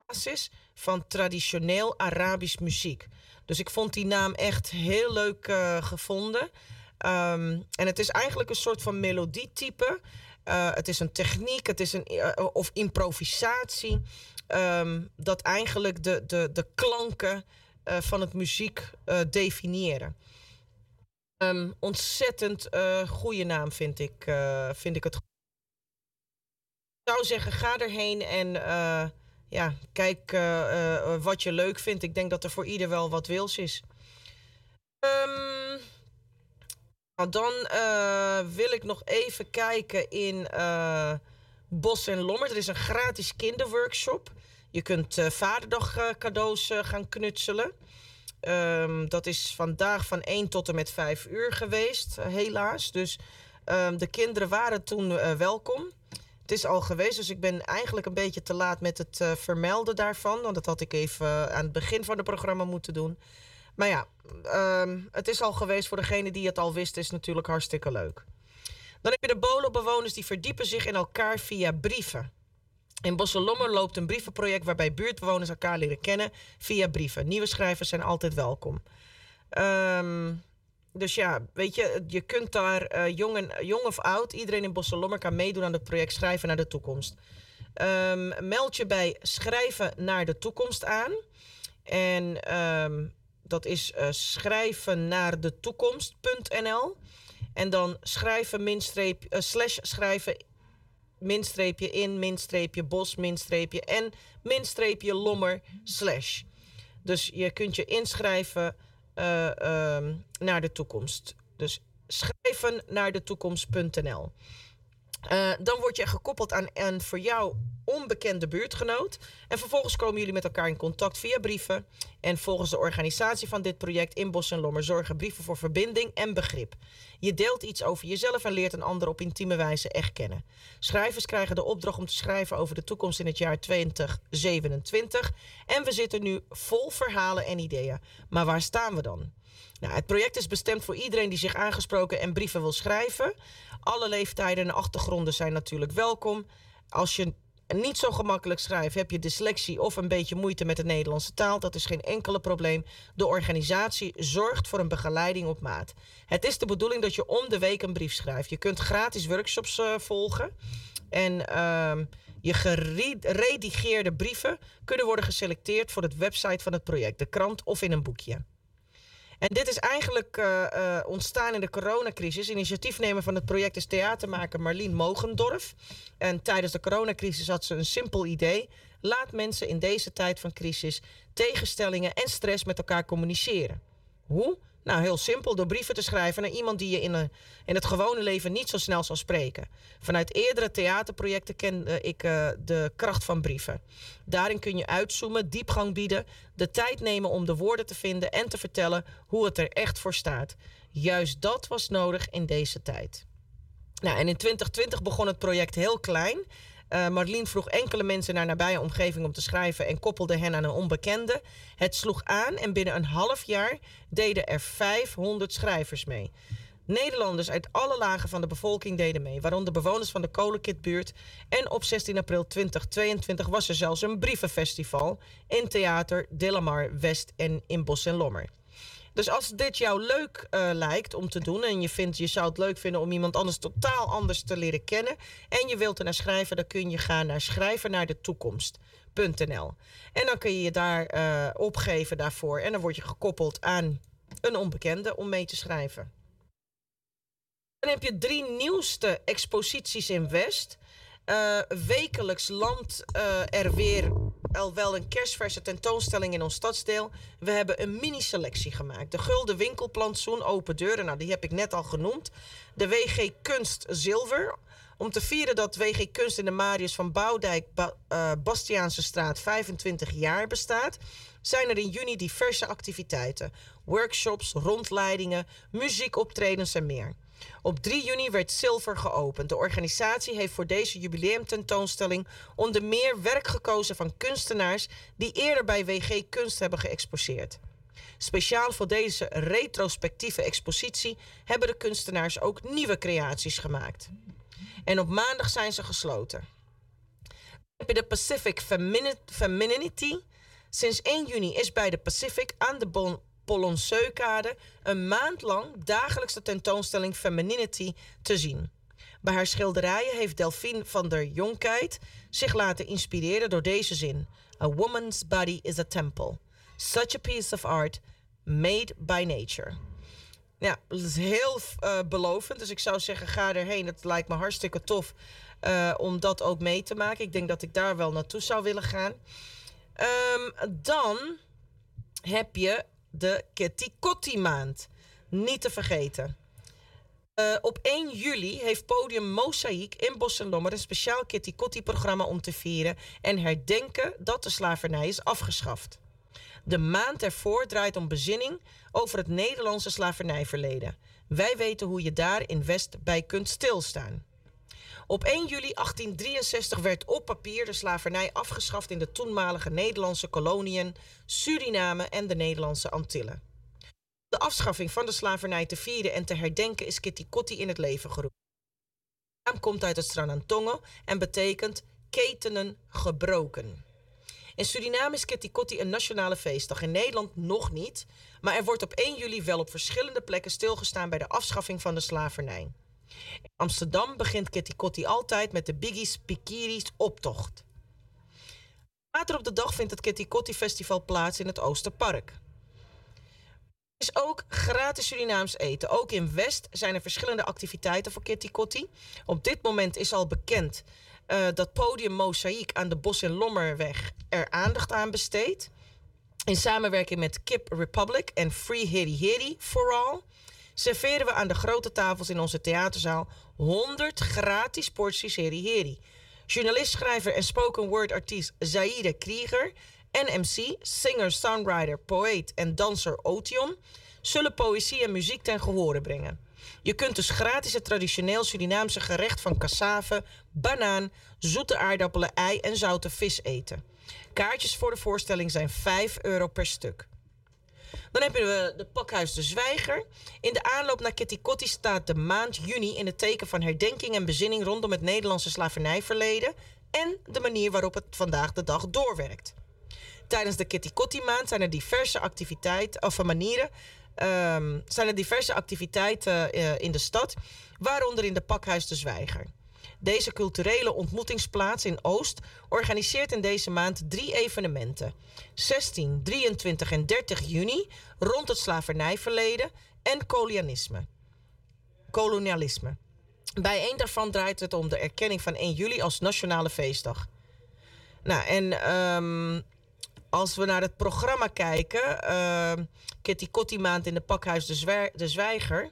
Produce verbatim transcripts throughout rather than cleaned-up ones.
basis van traditioneel Arabisch muziek. Dus ik vond die naam echt heel leuk uh, gevonden. Um, en het is eigenlijk een soort van melodietype. Uh, het is een techniek, het is een uh, of improvisatie. Um, dat eigenlijk de, de, de klanken uh, van het muziek uh, definiëren. Um, ontzettend uh, goede naam vind ik, uh, vind ik het. Ik zou zeggen, ga erheen en uh, ja, kijk uh, uh, wat je leuk vindt. Ik denk dat er voor ieder wel wat wils is. Um, nou dan uh, wil ik nog even kijken in uh, Bos en Lommer. Er is een gratis kinderworkshop. Je kunt uh, vaderdag uh, cadeaus uh, gaan knutselen. Um, dat is vandaag van één tot en met vijf uur geweest, uh, helaas. Dus um, de kinderen waren toen uh, welkom. Het is al geweest, dus ik ben eigenlijk een beetje te laat met het uh, vermelden daarvan. Want dat had ik even uh, aan het begin van het programma moeten doen. Maar ja, um, het is al geweest. Voor degene die het al wist, is natuurlijk hartstikke leuk. Dan heb je de BOLO-bewoners die verdiepen zich in elkaar via brieven. In Bos en Lommer loopt een brievenproject waarbij buurtbewoners elkaar leren kennen via brieven. Nieuwe schrijvers zijn altijd welkom. Um, dus ja, weet je, je kunt daar uh, jong, en, jong of oud, iedereen in Bos en Lommer kan meedoen aan het project Schrijven naar de Toekomst. Um, meld je bij Schrijven naar de Toekomst aan. En um, dat is uh, schrijven naar de toekomst punt n l. En dan schrijven minstreep, uh, slash schrijven minstreepje in, minstreepje bos, minstreepje en minstreepje lommer, slash. Dus je kunt je inschrijven uh, uh, naar de toekomst. Dus schrijven naar de toekomst punt n l. Uh, dan word je gekoppeld aan een voor jou onbekende buurtgenoot. En vervolgens komen jullie met elkaar in contact via brieven. En volgens de organisatie van dit project in Bos en Lommer zorgen brieven voor verbinding en begrip. Je deelt iets over jezelf en leert een ander op intieme wijze echt kennen. Schrijvers krijgen de opdracht om te schrijven over de toekomst in het jaar twintig zevenentwintig. En we zitten nu vol verhalen en ideeën. Maar waar staan we dan? Nou, het project is bestemd voor iedereen die zich aangesproken en brieven wil schrijven. Alle leeftijden en achtergronden zijn natuurlijk welkom. Als je niet zo gemakkelijk schrijft, heb je dyslexie of een beetje moeite met de Nederlandse taal, dat is geen enkele probleem. De organisatie zorgt voor een begeleiding op maat. Het is de bedoeling dat je om de week een brief schrijft. Je kunt gratis workshops uh, volgen. En uh, je geredigeerde brieven kunnen worden geselecteerd voor het website van het project, de krant of in een boekje. En dit is eigenlijk uh, uh, ontstaan in de coronacrisis. Initiatiefnemer van het project is theatermaker Marleen Mogendorf. En tijdens de coronacrisis had ze een simpel idee. Laat mensen in deze tijd van crisis tegenstellingen en stress met elkaar communiceren. Hoe? Nou, heel simpel, door brieven te schrijven naar iemand die je in, een, in het gewone leven niet zo snel zal spreken. Vanuit eerdere theaterprojecten kende ik uh, de kracht van brieven. Daarin kun je uitzoomen, diepgang bieden, de tijd nemen om de woorden te vinden en te vertellen hoe het er echt voor staat. Juist dat was nodig in deze tijd. Nou, en in twintig twintig begon het project heel klein. Uh, Marleen vroeg enkele mensen naar nabije omgeving om te schrijven en koppelde hen aan een onbekende. Het sloeg aan en binnen een half jaar deden er vijfhonderd schrijvers mee. Nederlanders uit alle lagen van de bevolking deden mee, waaronder bewoners van de Kolenkitbuurt. En op zestien april tweeduizend tweeëntwintig was er zelfs een brievenfestival in Theater De La Mar West en in Bos en Lommer. Dus als dit jou leuk uh, lijkt om te doen en je vindt, je zou het leuk vinden om iemand anders totaal anders te leren kennen en je wilt er naar schrijven, dan kun je gaan naar schrijven naar de toekomst punt n l. En dan kun je je daar uh, opgeven daarvoor en dan word je gekoppeld aan een onbekende om mee te schrijven. Dan heb je drie nieuwste exposities in West. Uh, wekelijks landt uh, er weer al wel een kerstverse tentoonstelling in ons stadsdeel. We hebben een mini-selectie gemaakt. De Gulden Winkelplantsoen, Open Deuren, nou, die heb ik net al genoemd. De W G Kunst Zilver. Om te vieren dat W G Kunst in de Marius van Bouwdijk ba- uh, Bastiaanse straat vijfentwintig jaar bestaat, zijn er in juni diverse activiteiten. Workshops, rondleidingen, muziekoptredens en meer. Op drie juni werd Zilver geopend. De organisatie heeft voor deze jubileumtentoonstelling onder meer werk gekozen van kunstenaars die eerder bij W G Kunst hebben geëxposeerd. Speciaal voor deze retrospectieve expositie hebben de kunstenaars ook nieuwe creaties gemaakt. En op maandag zijn ze gesloten. Heb je de Pacific Femini- Femininity. Sinds één juni is bij de Pacific aan de bon- Polonceukade een maand lang dagelijks de tentoonstelling Femininity te zien. Bij haar schilderijen heeft Delphine van der Jonkheid zich laten inspireren door deze zin: A woman's body is a temple. Such a piece of art made by nature. Ja, dat is heel uh, belovend. Dus ik zou zeggen, ga erheen. Het lijkt me hartstikke tof uh, om dat ook mee te maken. Ik denk dat ik daar wel naartoe zou willen gaan. Um, dan heb je de Kitty Kotti maand. Niet te vergeten. Uh, op één juli heeft podium Mozaïek in Bos en Lommer een speciaal Kitty Kotti programma om te vieren en herdenken dat de slavernij is afgeschaft. De maand ervoor draait om bezinning over het Nederlandse slavernijverleden. Wij weten hoe je daar in West bij kunt stilstaan. Op één juli achttien drieënzestig werd op papier de slavernij afgeschaft in de toenmalige Nederlandse koloniën, Suriname en de Nederlandse Antillen. De afschaffing van de slavernij te vieren en te herdenken is Kitty Kotti in het leven geroepen. De naam komt uit het Sranantongo en betekent ketenen gebroken. In Suriname is Kitty Kotti een nationale feestdag. In Nederland nog niet, maar er wordt op één juli wel op verschillende plekken stilgestaan bij de afschaffing van de slavernij. In Amsterdam begint Kitty Kotti altijd met de Biggies Pikiris optocht. Later op de dag vindt het Kitty Kotti Festival plaats in het Oosterpark. Er is ook gratis Surinaams eten. Ook in West zijn er verschillende activiteiten voor Kitty Kotti. Op dit moment is al bekend uh, dat podium Mozaïek aan de Bos en Lommerweg er aandacht aan besteedt. In samenwerking met Kip Republic en Free Heri Heri for All serveren we aan de grote tafels in onze theaterzaal honderd gratis porties Heri Heri. Journalist, schrijver en spoken word artiest Zaire Krieger en M C, singer, songwriter, poëet en danser Otion zullen poëzie en muziek ten gehore brengen. Je kunt dus gratis het traditioneel Surinaamse gerecht van cassave, banaan, zoete aardappelen, ei en zoute vis eten. Kaartjes voor de voorstelling zijn vijf euro per stuk. Dan hebben we de Pakhuis de Zwijger. In de aanloop naar Kitty Kotti staat de maand juni in het teken van herdenking en bezinning rondom het Nederlandse slavernijverleden en de manier waarop het vandaag de dag doorwerkt. Tijdens de Kitty Kotti maand zijn er diverse activiteiten, of manieren, um, zijn er diverse activiteiten uh, in de stad, waaronder in de Pakhuis de Zwijger. Deze culturele ontmoetingsplaats in Oost organiseert in deze maand drie evenementen. zestien, drieëntwintig en dertig juni rond het slavernijverleden en kolonialisme. kolonialisme. Bij één daarvan draait het om de erkenning van één juli als nationale feestdag. Nou, en um, als we naar het programma kijken, uh, Kitty Kotti maand in de Pakhuis de, Zwer- de Zwijger.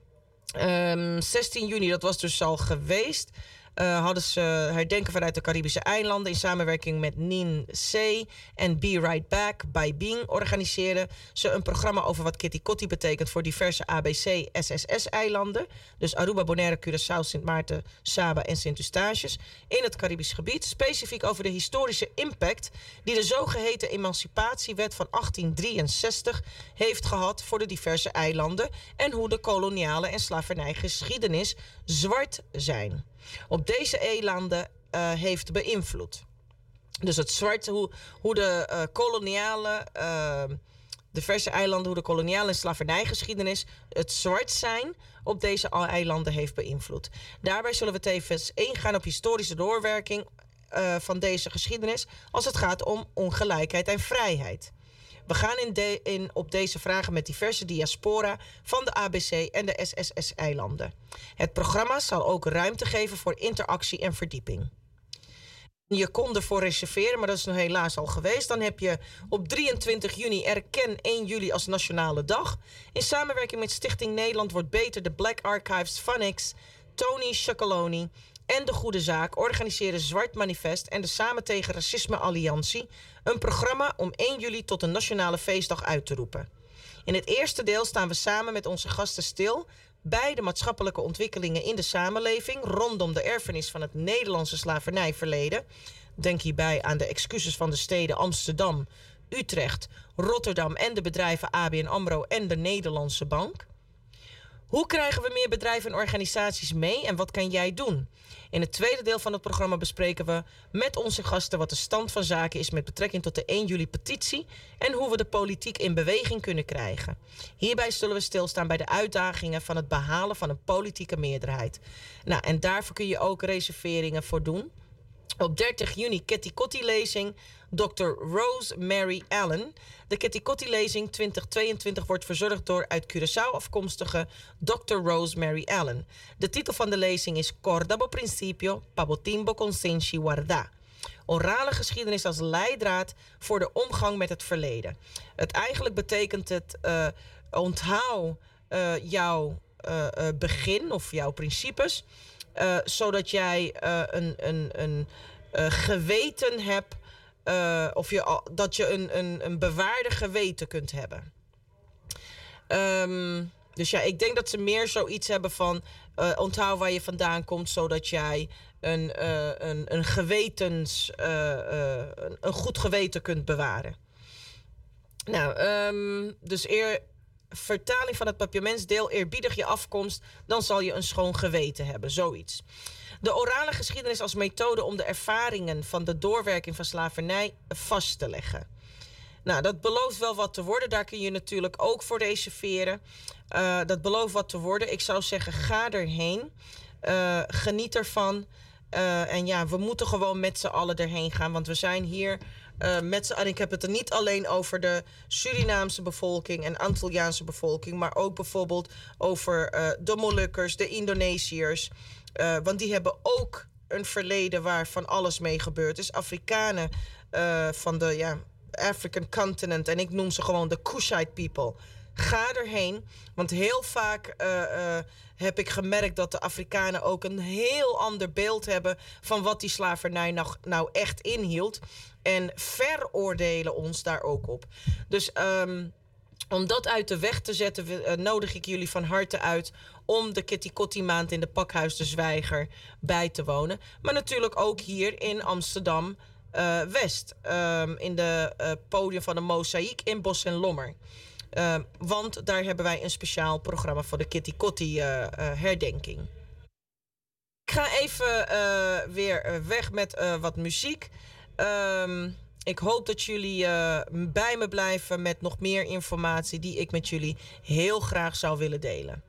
Um, zestien juni, dat was dus al geweest. Uh, hadden ze herdenken vanuit de Caribische eilanden in samenwerking met Nien C. en Be Right Back bij Bing organiseren ze een programma over wat Kitty Kotti betekent voor diverse A B C S S S-eilanden. Dus Aruba, Bonaire, Curaçao, Sint Maarten, Saba en Sint Eustatius in het Caribisch gebied. Specifiek over de historische impact die de zogeheten Emancipatiewet van achttien drieënzestig heeft gehad voor de diverse eilanden en hoe de koloniale en slavernijgeschiedenis zwart zijn. Op deze eilanden uh, heeft beïnvloed. Dus het zwarte, hoe, hoe de uh, koloniale, uh, diverse eilanden, hoe de koloniale en slavernijgeschiedenis het zwart zijn op deze eilanden heeft beïnvloed. Daarbij zullen we tevens ingaan op historische doorwerking uh, van deze geschiedenis als het gaat om ongelijkheid en vrijheid. We gaan in de, in, op deze vragen met diverse diaspora van de A B C en de S S S-eilanden. Het programma zal ook ruimte geven voor interactie en verdieping. Je kon ervoor reserveren, maar dat is nu helaas al geweest. Dan heb je op drieëntwintig juni erken één juli als Nationale Dag. In samenwerking met Stichting Nederland wordt beter de Black Archives Phonics, Tony Chocoloni en De Goede Zaak organiseren Zwart Manifest en de Samen tegen Racisme Alliantie een programma om één juli tot een nationale feestdag uit te roepen. In het eerste deel staan we samen met onze gasten stil bij de maatschappelijke ontwikkelingen in de samenleving rondom de erfenis van het Nederlandse slavernijverleden. Denk hierbij aan de excuses van de steden Amsterdam, Utrecht, Rotterdam en de bedrijven A B N AMRO en de Nederlandse Bank. Hoe krijgen we meer bedrijven en organisaties mee en wat kan jij doen? In het tweede deel van het programma bespreken we met onze gasten wat de stand van zaken is met betrekking tot de één juli petitie en hoe we de politiek in beweging kunnen krijgen. Hierbij zullen we stilstaan bij de uitdagingen van het behalen van een politieke meerderheid. Nou, en daarvoor kun je ook reserveringen voor doen. Op dertig juni Kitty Kotti-lezing, dokter Rosemary Allen. De Kitty Kotti-lezing twintig tweeëntwintig wordt verzorgd door uit Curaçao afkomstige dokter Rosemary Allen. De titel van de lezing is Cordabo Principio, Pabotimbo Consensi Guarda. Orale geschiedenis als leidraad voor de omgang met het verleden. Het eigenlijk betekent het uh, onthoud uh, jouw uh, uh, begin of jouw principes. Uh, zodat jij uh, een, een, een uh, geweten hebt, uh, of je, dat je een, een, een bewaarde geweten kunt hebben. Um, dus ja, ik denk dat ze meer zoiets hebben van uh, onthoud waar je vandaan komt, zodat jij een, uh, een, een gewetens, uh, uh, een goed geweten kunt bewaren. Nou, um, dus eer vertaling van het papiamentsdeel, eerbiedig je afkomst, dan zal je een schoon geweten hebben, zoiets. De orale geschiedenis als methode om de ervaringen van de doorwerking van slavernij vast te leggen. Nou, dat belooft wel wat te worden. Daar kun je natuurlijk ook voor reserveren. Uh, dat belooft wat te worden. Ik zou zeggen, ga erheen. Uh, geniet ervan. Uh, en ja, we moeten gewoon met z'n allen erheen gaan. Want we zijn hier uh, met z'n allen. Ik heb het er niet alleen over de Surinaamse bevolking en Antilliaanse bevolking. Maar ook bijvoorbeeld over uh, de Molukkers, de Indonesiërs. Uh, want die hebben ook een verleden waar van alles mee gebeurd is. Afrikanen uh, van de ja, African continent. En ik noem ze gewoon de Kushite people. Ga erheen, want heel vaak uh, uh, heb ik gemerkt dat de Afrikanen ook een heel ander beeld hebben van wat die slavernij nou, nou echt inhield. En veroordelen ons daar ook op. Dus um, om dat uit de weg te zetten, uh, nodig ik jullie van harte uit om de Kitty Kotti maand in de Pakhuis de Zwijger bij te wonen. Maar natuurlijk ook hier in Amsterdam uh, West, um, in de uh, podium van de Mozaïek in Bos en Lommer. Uh, want daar hebben wij een speciaal programma voor de Kitty Kotti uh, uh, herdenking. Ik ga even uh, weer weg met uh, wat muziek. Um, ik hoop dat jullie uh, bij me blijven met nog meer informatie die ik met jullie heel graag zou willen delen.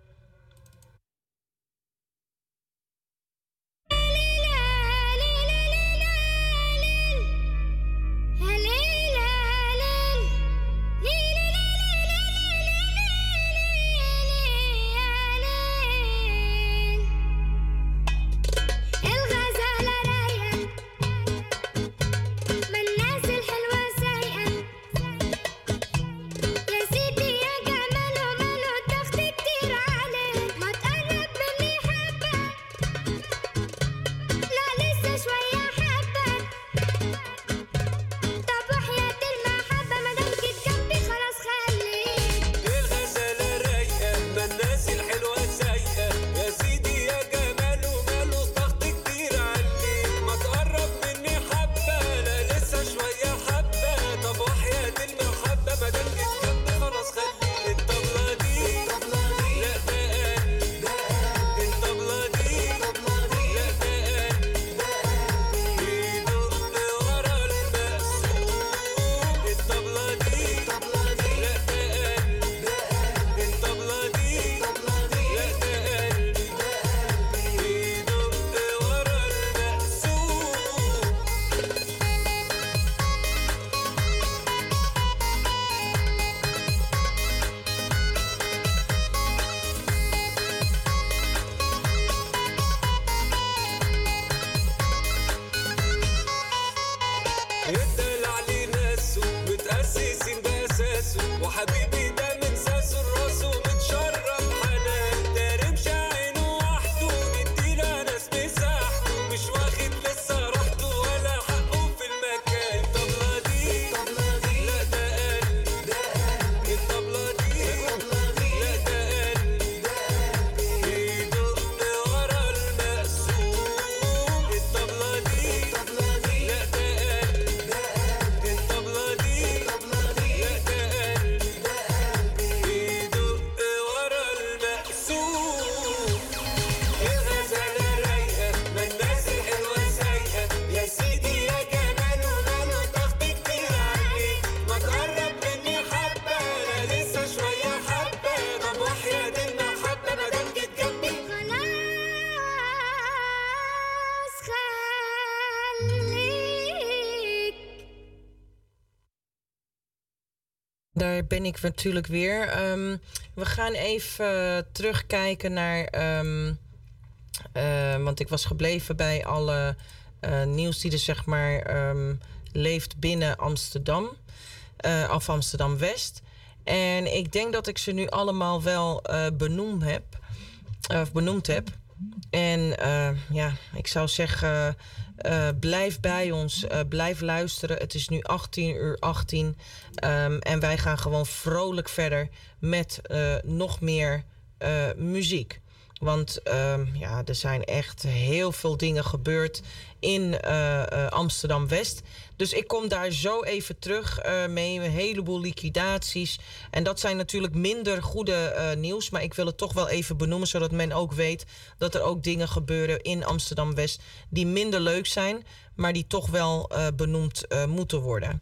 Daar ben ik natuurlijk weer. Um, we gaan even uh, terugkijken naar... Um, uh, want ik was gebleven bij alle uh, nieuws die er zeg maar um, leeft binnen Amsterdam. Uh, of Amsterdam-West. En ik denk dat ik ze nu allemaal wel uh, benoemd heb. Of benoemd heb. En uh, ja, ik zou zeggen... Uh, blijf bij ons, uh, blijf luisteren. Het is nu achttien uur achttien. Um, en wij gaan gewoon vrolijk verder met uh, nog meer uh, muziek. Want um, ja, er zijn echt heel veel dingen gebeurd in uh, uh, Amsterdam-West. Dus ik kom daar zo even terug uh, mee. Een heleboel liquidaties. En dat zijn natuurlijk minder goede uh, nieuws. Maar ik wil het toch wel even benoemen. Zodat men ook weet dat er ook dingen gebeuren in Amsterdam-West. Die minder leuk zijn. Maar die toch wel uh, benoemd uh, moeten worden.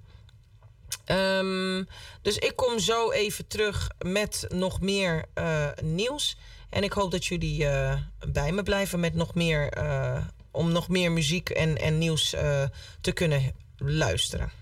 Um, dus ik kom zo even terug met nog meer uh, nieuws. En ik hoop dat jullie uh, bij me blijven met nog meer... Uh, om nog meer muziek en, en nieuws uh, te kunnen luisteren.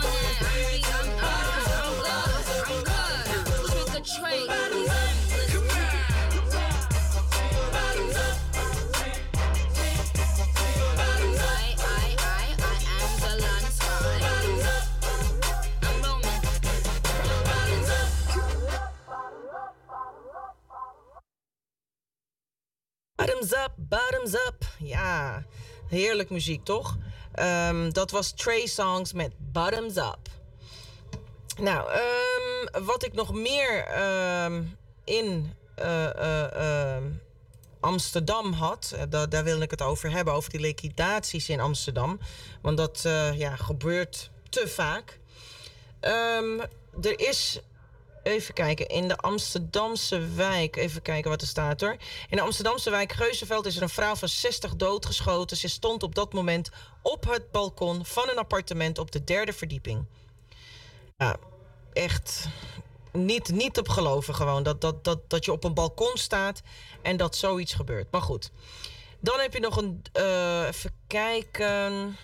Trade. Bottoms up, bottoms up. Ja, heerlijk muziek, toch? Um, dat was Trey Songz met Bottoms Up. Nou, um, wat ik nog meer um, in uh, uh, uh, Amsterdam had... Uh, da- daar wilde ik het over hebben, over die liquidaties in Amsterdam. Want dat uh, ja, gebeurt te vaak. Um, er is... Even kijken, in de Amsterdamse wijk... Even kijken wat er staat hoor. In de Amsterdamse wijk Geuzenveld is er een vrouw van zestig doodgeschoten. Ze stond op dat moment op het balkon van een appartement op de derde verdieping. Ja, echt niet, niet op geloven gewoon. Dat, dat, dat, dat je op een balkon staat en dat zoiets gebeurt. Maar goed. Dan heb je nog een... Uh, even kijken...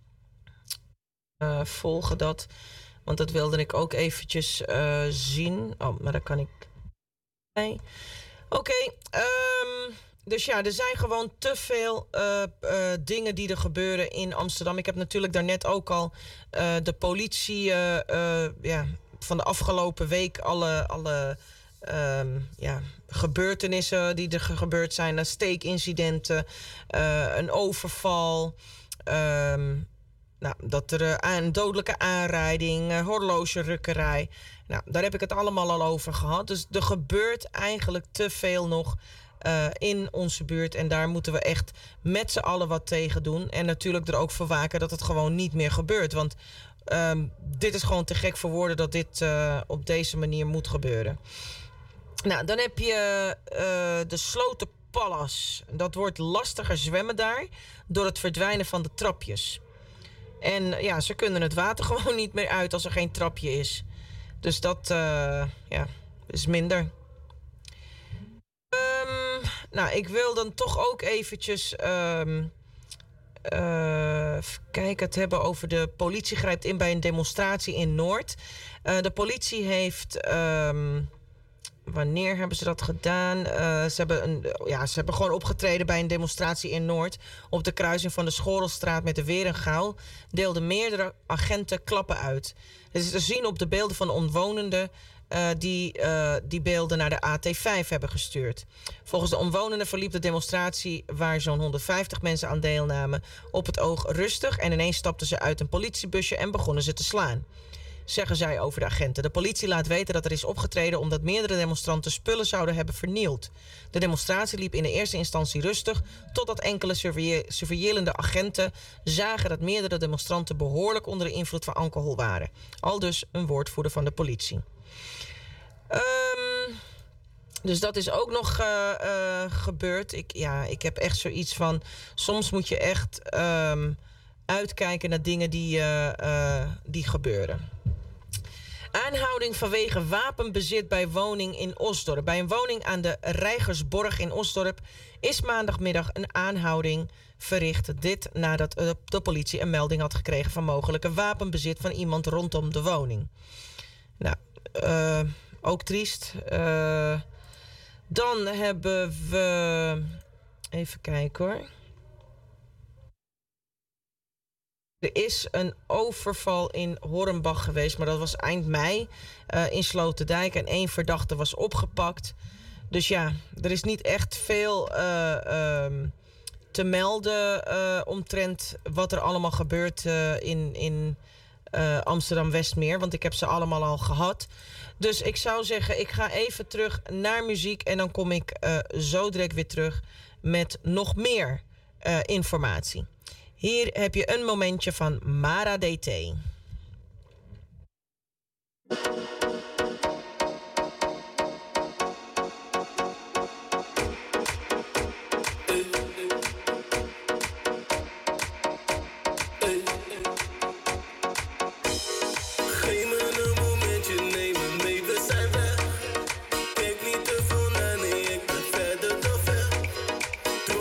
Uh, volgen dat... Want dat wilde ik ook eventjes uh, zien. Oh, maar dat kan ik... Nee. Oké. Okay, um, dus ja, er zijn gewoon te veel uh, uh, dingen die er gebeuren in Amsterdam. Ik heb natuurlijk daarnet ook al uh, de politie... Uh, uh, ja, van de afgelopen week alle... alle um, ja, gebeurtenissen die er gebeurd zijn. steekincidenten. Uh, een overval... Um, Nou, dat er uh, een dodelijke aanrijding, uh, horlogerukkerij. Nou, daar heb ik het allemaal al over gehad. Dus er gebeurt eigenlijk te veel nog uh, in onze buurt. En daar moeten we echt met z'n allen wat tegen doen. En natuurlijk er ook voor waken dat het gewoon niet meer gebeurt. Want um, dit is gewoon te gek voor woorden dat dit uh, op deze manier moet gebeuren. Nou, dan heb je uh, de Slotenpallas. Dat wordt lastiger zwemmen daar door het verdwijnen van de trapjes. En ja, ze kunnen het water gewoon niet meer uit als er geen trapje is. Dus dat uh, ja, is minder. Um, nou, ik wil dan toch ook eventjes... Um, uh, kijken, het hebben over de politie grijpt in bij een demonstratie in Noord. Uh, de politie heeft... Um, Wanneer hebben ze dat gedaan? Uh, ze, hebben een, ja, ze hebben gewoon opgetreden bij een demonstratie in Noord. Op de kruising van de Schoorlstraat met de Werengaal deelden meerdere agenten klappen uit. Het is te zien op de beelden van omwonenden uh, die uh, die beelden naar de A T vijf hebben gestuurd. Volgens de omwonenden verliep de demonstratie, waar zo'n honderdvijftig mensen aan deelnamen, op het oog rustig. En ineens stapten ze uit een politiebusje en begonnen ze te slaan. Zeggen zij over de agenten. De politie laat weten dat er is opgetreden omdat meerdere demonstranten spullen zouden hebben vernield. De demonstratie liep in de eerste instantie rustig, totdat enkele surveillerende agenten zagen dat meerdere demonstranten behoorlijk onder de invloed van alcohol waren. Aldus een woordvoerder van de politie. Um, dus dat is ook nog uh, uh, gebeurd. Ik, ja, ik heb echt zoiets van... Soms moet je echt um, uitkijken naar dingen die, uh, uh, die gebeuren. Aanhouding vanwege wapenbezit bij woning in Osdorp. Bij een woning aan de Rijgersborg in Osdorp is maandagmiddag een aanhouding verricht. Dit nadat de politie een melding had gekregen van mogelijke wapenbezit van iemand rondom de woning. Nou, uh, ook triest. Uh, dan hebben we... Even kijken hoor. Er is een overval in Hornbach geweest, maar dat was eind mei uh, in Sloterdijk. En één verdachte was opgepakt. Dus ja, er is niet echt veel uh, um, te melden uh, omtrent wat er allemaal gebeurt uh, in, in uh, Amsterdam-Westmeer. Want ik heb ze allemaal al gehad. Dus ik zou zeggen, ik ga even terug naar muziek. En dan kom ik uh, zo direct weer terug met nog meer uh, informatie. Hier heb je een momentje van Mara D T.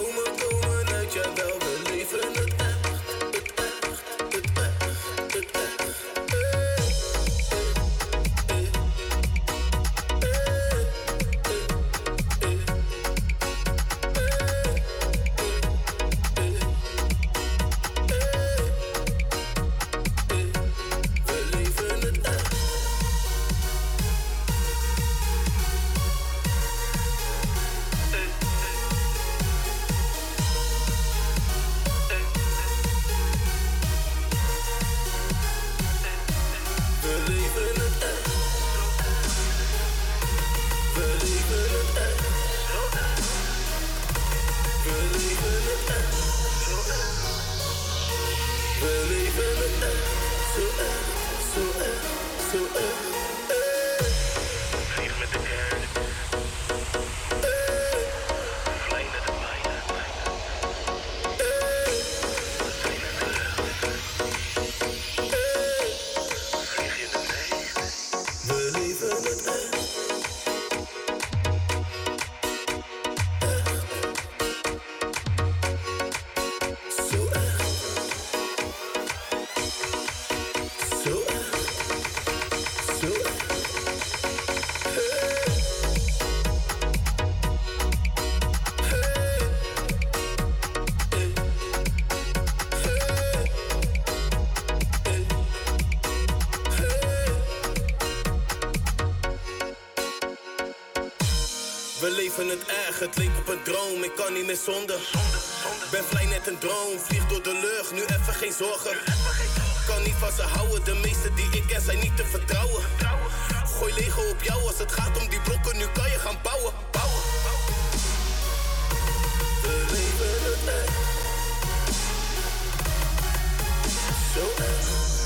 It, We leven het erg, het leek op een droom, ik kan niet meer zonder. Ben vlei net een droom, vlieg door de lucht, nu even geen zorgen. Kan niet van ze houden, de meeste die ik ken zijn niet te vertrouwen. Gooi Lego op jou als het gaat om die blokken, nu kan je gaan bouwen, bouwen. We leven het echt. Zo echt.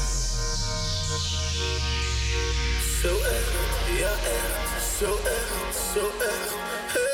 Zo echt, ja echt. Zo echt, zo echt. Hey.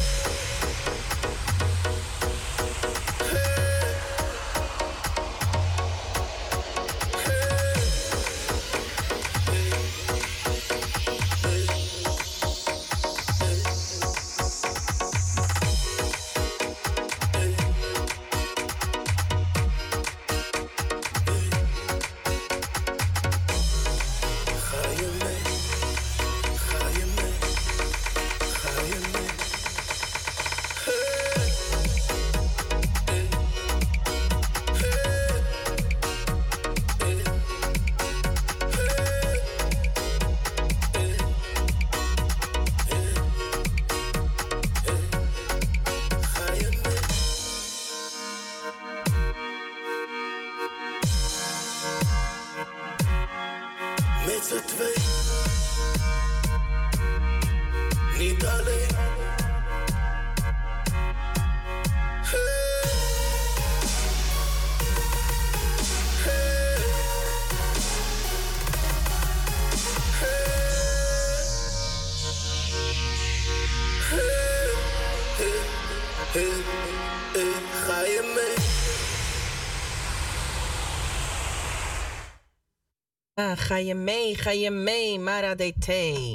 Ga je mee, ga je mee, Mara D T.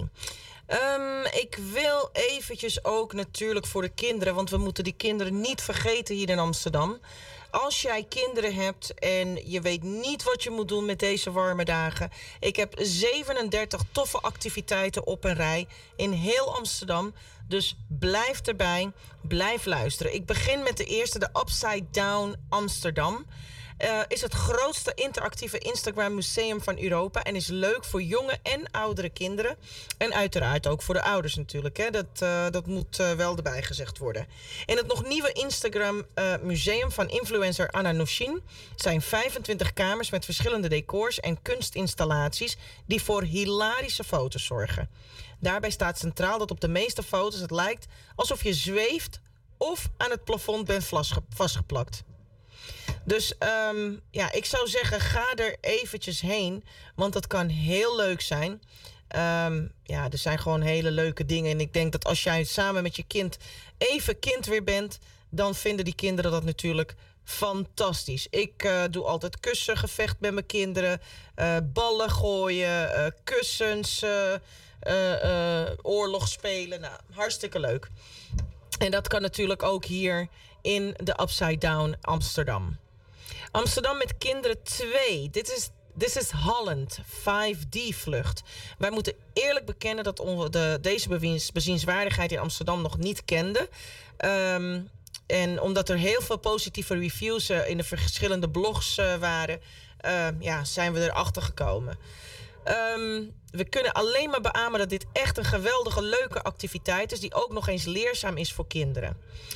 Um, ik wil eventjes ook natuurlijk voor de kinderen, want we moeten die kinderen niet vergeten hier in Amsterdam. Als jij kinderen hebt en je weet niet wat je moet doen met deze warme dagen. Ik heb zevenendertig toffe activiteiten op een rij in heel Amsterdam. Dus blijf erbij, blijf luisteren. Ik begin met de eerste, de Upside Down Amsterdam. Uh, is het grootste interactieve Instagram museum van Europa en is leuk voor jonge en oudere kinderen. En uiteraard ook voor de ouders natuurlijk. Hè. Dat, uh, dat moet uh, wel erbij gezegd worden. In het nog nieuwe Instagram uh, museum van influencer Anna Noshin zijn vijfentwintig kamers met verschillende decors en kunstinstallaties die voor hilarische foto's zorgen. Daarbij staat centraal dat op de meeste foto's het lijkt alsof je zweeft of aan het plafond bent vastgeplakt. Dus um, ja, ik zou zeggen, ga er eventjes heen, want dat kan heel leuk zijn. Um, ja, er zijn gewoon hele leuke dingen. En ik denk dat als jij samen met je kind even kind weer bent, dan vinden die kinderen dat natuurlijk fantastisch. Ik uh, doe altijd kussengevecht met mijn kinderen, uh, ballen gooien, uh, kussens, uh, uh, uh, oorlog spelen. Nou, hartstikke leuk. En dat kan natuurlijk ook hier in de Upside Down Amsterdam. Amsterdam met kinderen twee. Dit is, this is Holland, vijf D-vlucht. Wij moeten eerlijk bekennen dat we de, deze beziens, bezienswaardigheid in Amsterdam nog niet kenden. Um, en omdat er heel veel positieve reviews uh, in de verschillende blogs uh, waren, uh, ja, zijn we erachter gekomen. Um, we kunnen alleen maar beamen dat dit echt een geweldige, leuke activiteit is, die ook nog eens leerzaam is voor kinderen.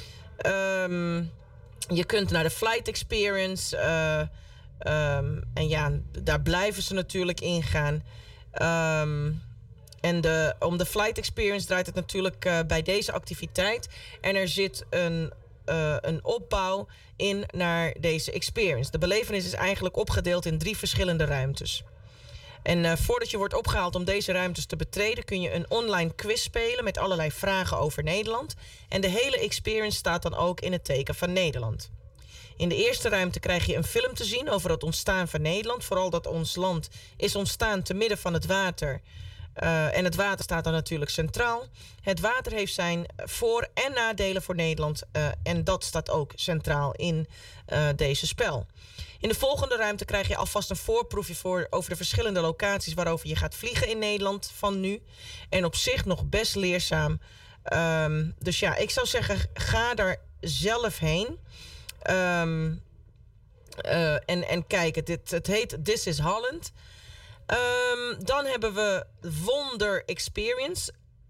Um, je kunt naar de Flight Experience. Uh, um, en ja, daar blijven ze natuurlijk in gaan. Um, en de, om de Flight Experience draait het natuurlijk uh, bij deze activiteit. En er zit een, uh, een opbouw in naar deze experience. De belevenis is eigenlijk opgedeeld in drie verschillende ruimtes. En uh, voordat je wordt opgehaald om deze ruimtes te betreden, kun je een online quiz spelen met allerlei vragen over Nederland. En de hele experience staat dan ook in het teken van Nederland. In de eerste ruimte krijg je een film te zien over het ontstaan van Nederland. Vooral dat ons land is ontstaan te midden van het water. Uh, en het water staat dan natuurlijk centraal. Het water heeft zijn voor- en nadelen voor Nederland. Uh, en dat staat ook centraal in uh, deze spel. In de volgende ruimte krijg je alvast een voorproefje voor over de verschillende locaties waarover je gaat vliegen in Nederland van nu. En op zich nog best leerzaam. Um, dus ja, ik zou zeggen, ga daar zelf heen. Um, uh, en, en kijk, het, het heet This is Holland. Um, dan hebben we Wonder Experience.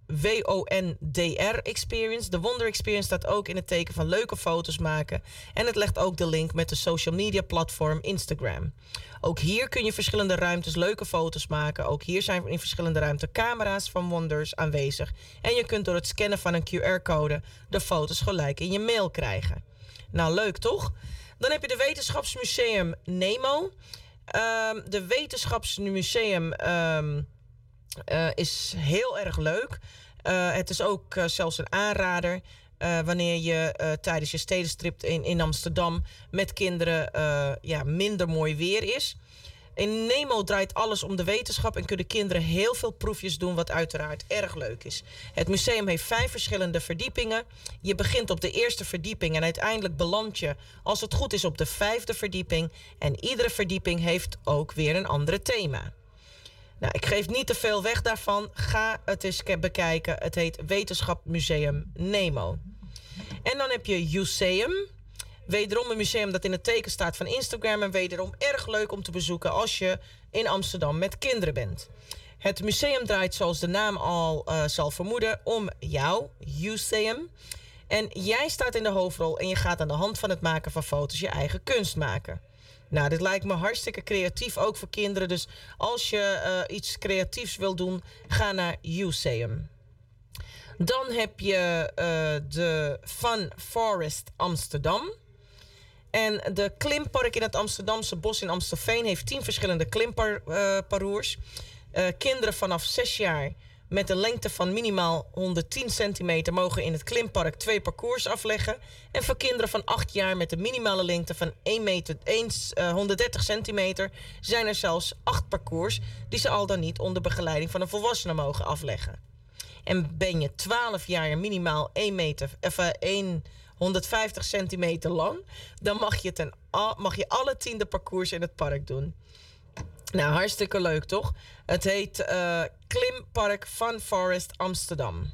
W O N D R Experience. De Wonder Experience staat ook in het teken van leuke foto's maken. En het legt ook de link met de social media platform Instagram. Ook hier kun je verschillende ruimtes leuke foto's maken. Ook hier zijn in verschillende ruimten camera's van Wonders aanwezig. En je kunt door het scannen van een Q R-code de foto's gelijk in je mail krijgen. Nou, leuk toch? Dan heb je de Wetenschapsmuseum Nemo. Um, de Wetenschapsmuseum um, uh, is heel erg leuk. Uh, het is ook uh, zelfs een aanrader uh, wanneer je uh, tijdens je stedenstrip in, in Amsterdam met kinderen uh, ja, minder mooi weer is. In Nemo draait alles om de wetenschap en kunnen kinderen heel veel proefjes doen, wat uiteraard erg leuk is. Het museum heeft vijf verschillende verdiepingen. Je begint op de eerste verdieping en uiteindelijk beland je, als het goed is, op de vijfde verdieping. En iedere verdieping heeft ook weer een andere thema. Nou, ik geef niet te veel weg daarvan. Ga het eens bekijken. Het heet Wetenschapsmuseum Nemo. En dan heb je Useum. Wederom een museum dat in het teken staat van Instagram. En wederom erg leuk om te bezoeken als je in Amsterdam met kinderen bent. Het museum draait, zoals de naam al uh, zal vermoeden, om jou, Useum. En jij staat in de hoofdrol en je gaat aan de hand van het maken van foto's je eigen kunst maken. Nou, dit lijkt me hartstikke creatief, ook voor kinderen. Dus als je uh, iets creatiefs wil doen, ga naar Useum. Dan heb je uh, de Fun Forest Amsterdam. En de klimpark in het Amsterdamse bos in Amstelveen heeft tien verschillende klimparcours. Uh, kinderen vanaf zes jaar met een lengte van minimaal honderdtien centimeter mogen in het klimpark twee parcours afleggen. En voor kinderen van acht jaar met een minimale lengte van één meter, één, uh, honderddertig centimeter zijn er zelfs acht parcours die ze al dan niet onder begeleiding van een volwassene mogen afleggen. En ben je twaalf jaar en minimaal één meter, of één honderdvijftig centimeter lang, dan mag je, ten, mag je alle tiende parcours in het park doen. Nou, hartstikke leuk toch? Het heet uh, Klimpark Fun Forest Amsterdam.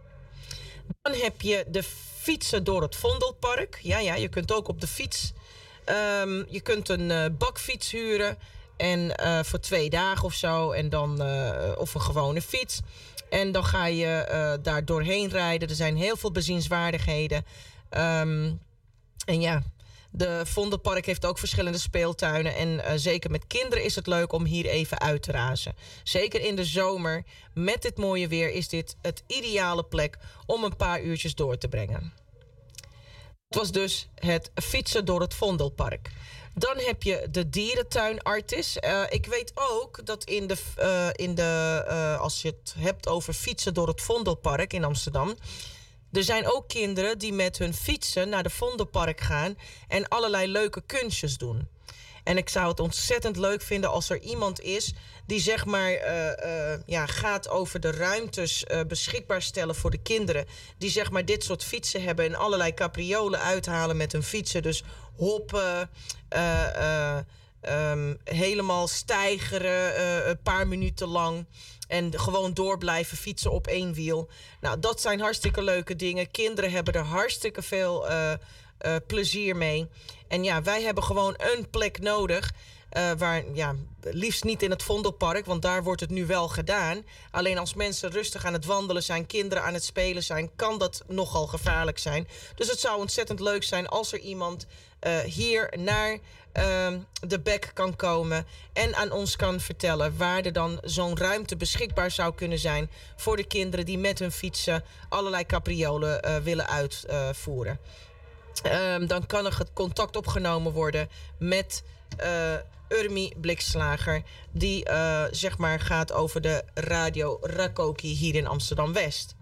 Dan heb je de fietsen door het Vondelpark. Ja, ja, je kunt ook op de fiets. Um, je kunt een uh, bakfiets huren en uh, voor twee dagen of zo. En dan, uh, of een gewone fiets. En dan ga je uh, daar doorheen rijden. Er zijn heel veel bezienswaardigheden. Um, en ja, de Vondelpark heeft ook verschillende speeltuinen. En uh, zeker met kinderen is het leuk om hier even uit te razen. Zeker in de zomer, met dit mooie weer, is dit het ideale plek om een paar uurtjes door te brengen. Het was dus het fietsen door het Vondelpark. Dan heb je de dierentuin Artis. Uh, ik weet ook dat in de, uh, in de uh, als je het hebt over fietsen door het Vondelpark in Amsterdam, er zijn ook kinderen die met hun fietsen naar de Vondelpark gaan en allerlei leuke kunstjes doen. En ik zou het ontzettend leuk vinden als er iemand is die zeg maar uh, uh, ja, gaat over de ruimtes uh, beschikbaar stellen voor de kinderen. Die zeg maar dit soort fietsen hebben en allerlei capriolen uithalen met hun fietsen. Dus hoppen, uh, uh, um, helemaal stijgeren uh, een paar minuten lang. En gewoon door blijven fietsen op één wiel. Nou, dat zijn hartstikke leuke dingen. Kinderen hebben er hartstikke veel uh, uh, plezier mee. En ja, wij hebben gewoon een plek nodig. Uh, waar, ja, liefst niet in het Vondelpark, want daar wordt het nu wel gedaan. Alleen als mensen rustig aan het wandelen zijn, kinderen aan het spelen zijn, kan dat nogal gevaarlijk zijn. Dus het zou ontzettend leuk zijn als er iemand uh, hier naar uh, de bek kan komen en aan ons kan vertellen waar er dan zo'n ruimte beschikbaar zou kunnen zijn voor de kinderen die met hun fietsen allerlei capriolen uh, willen uitvoeren. Uh, um, dan kan er contact opgenomen worden met uh, Urmi Blikslager, die uh, zeg maar gaat over de Radio Rakoki hier in Amsterdam-West.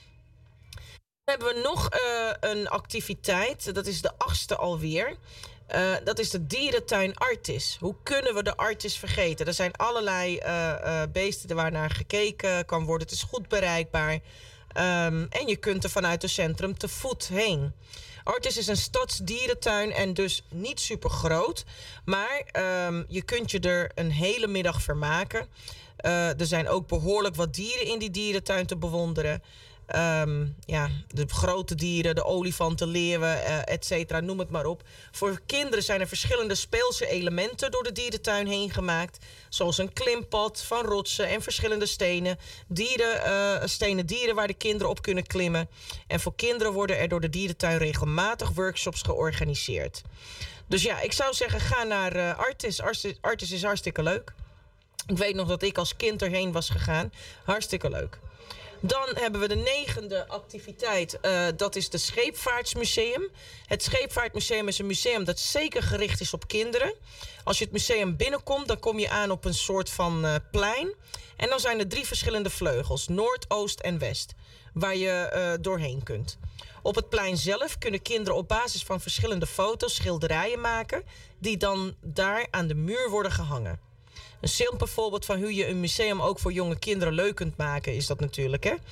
Dan hebben we nog uh, een activiteit, dat is de achtste alweer. Uh, dat is de dierentuin Artis. Hoe kunnen we de Artis vergeten? Er zijn allerlei uh, uh, beesten waar naar gekeken kan worden. Het is goed bereikbaar. Um, en je kunt er vanuit het centrum te voet heen. Artis is een stadsdierentuin en dus niet super groot. Maar um, je kunt je er een hele middag vermaken. Uh, er zijn ook behoorlijk wat dieren in die dierentuin te bewonderen. Um, ja, de grote dieren, de olifanten, leeuwen, uh, et cetera, noem het maar op. Voor kinderen zijn er verschillende speelse elementen door de dierentuin heen gemaakt. Zoals een klimpad van rotsen en verschillende stenen. Dieren, uh, stenen dieren waar de kinderen op kunnen klimmen. En voor kinderen worden er door de dierentuin regelmatig workshops georganiseerd. Dus ja, ik zou zeggen, ga naar uh, Artis. Artis. Artis is hartstikke leuk. Ik weet nog dat ik als kind erheen was gegaan. Hartstikke leuk. Dan hebben we de negende activiteit. Uh, dat is de Scheepvaartmuseum. Het Scheepvaartmuseum is een museum dat zeker gericht is op kinderen. Als je het museum binnenkomt, dan kom je aan op een soort van uh, plein. En dan zijn er drie verschillende vleugels. Noord, Oost en West. Waar je uh, doorheen kunt. Op het plein zelf kunnen kinderen op basis van verschillende foto's schilderijen maken. Die dan daar aan de muur worden gehangen. Een simpel voorbeeld van hoe je een museum ook voor jonge kinderen leuk kunt maken is dat natuurlijk, hè.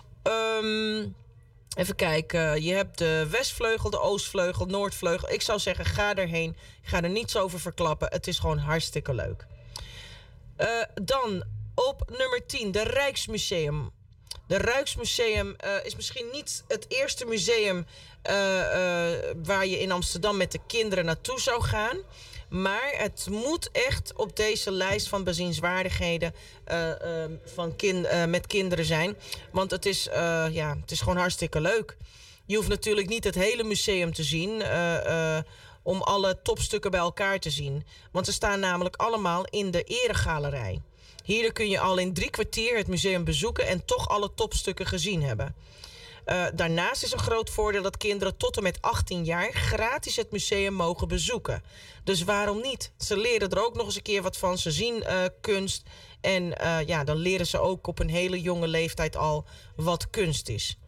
Um, even kijken. Je hebt de Westvleugel, de Oostvleugel, Noordvleugel. Ik zou zeggen, ga erheen. Ik ga er niets over verklappen. Het is gewoon hartstikke leuk. Uh, dan op nummer tien, de Rijksmuseum. De Rijksmuseum uh, is misschien niet het eerste museum uh, uh, waar je in Amsterdam met de kinderen naartoe zou gaan. Maar het moet echt op deze lijst van bezienswaardigheden uh, uh, van kin- uh, met kinderen zijn. Want het is, uh, ja, het is gewoon hartstikke leuk. Je hoeft natuurlijk niet het hele museum te zien uh, uh, om alle topstukken bij elkaar te zien. Want ze staan namelijk allemaal in de eregalerij. Hier kun je al in drie kwartier het museum bezoeken en toch alle topstukken gezien hebben. Uh, daarnaast is een groot voordeel dat kinderen tot en met achttien jaar gratis het museum mogen bezoeken. Dus waarom niet? Ze leren er ook nog eens een keer wat van. Ze zien uh, kunst en uh, ja, dan leren ze ook op een hele jonge leeftijd al wat kunst is.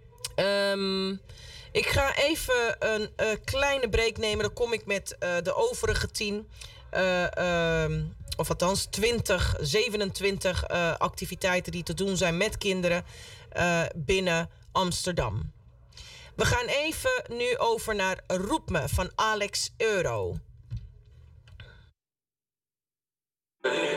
Um, ik ga even een uh, kleine break nemen. Dan kom ik met uh, de overige tien, uh, uh, of althans twintig, zevenentwintig uh, activiteiten die te doen zijn met kinderen uh, binnen Amsterdam. We gaan even nu over naar Roep Me van Alex Euro. Hey.